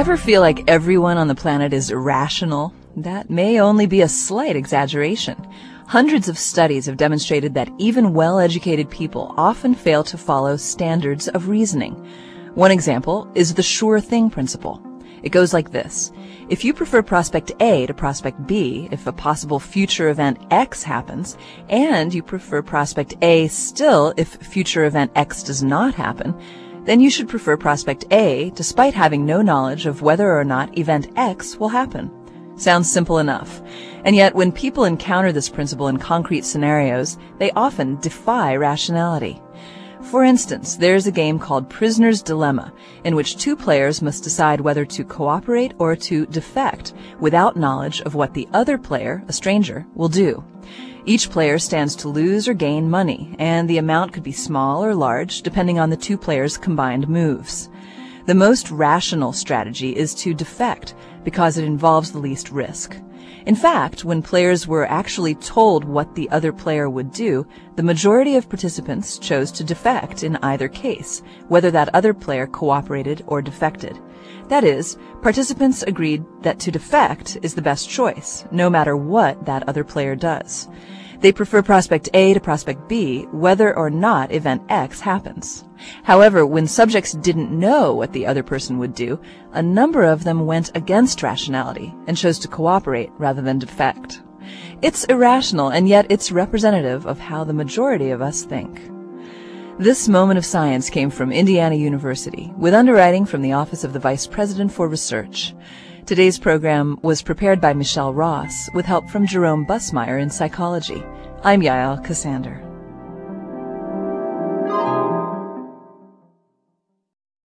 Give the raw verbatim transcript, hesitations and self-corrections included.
Ever feel like everyone on the planet is irrational? That may only be a slight exaggeration. Hundreds of studies have demonstrated that even well-educated people often fail to follow standards of reasoning. One example is the sure thing principle. It goes like this. If you prefer prospect A to prospect B, if a possible future event X happens, and you prefer prospect A still if future event X does not happen, then you should prefer prospect A despite having no knowledge of whether or not event X will happen. Sounds simple enough. And yet, when people encounter this principle in concrete scenarios, they often defy rationality. For instance, there's a game called Prisoner's Dilemma, in which two players must decide whether to cooperate or to defect without knowledge of what the other player, a stranger, will do. Each player stands to lose or gain money, and the amount could be small or large depending on the two players' combined moves. The most rational strategy is to defect because it involves the least risk. In fact, when players were actually told what the other player would do, the majority of participants chose to defect in either case, whether that other player cooperated or defected. That is, participants agreed that to defect is the best choice, no matter what that other player does. They prefer prospect A to prospect B, whether or not event X happens. However, when subjects didn't know what the other person would do, a number of them went against rationality and chose to cooperate rather than defect. It's irrational, and yet it's representative of how the majority of us think. This moment of science came from Indiana University, with underwriting from the Office of the Vice President for Research. Today's program was prepared by Michelle Ross, with help from Jerome Bussmeyer in psychology. I'm Yael Cassander.